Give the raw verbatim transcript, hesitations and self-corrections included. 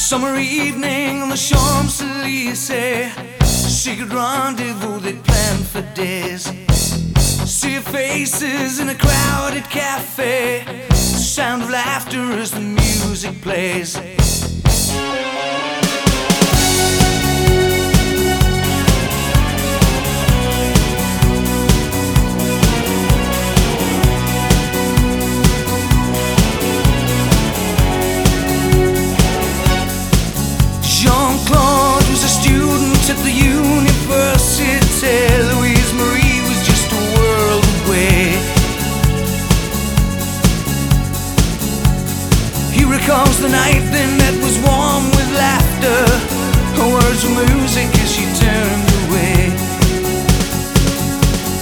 Summer evening on the Champs-Élysées, secret rendezvous they'd planned for days. See your faces in a crowded cafe, sound of laughter as the music plays.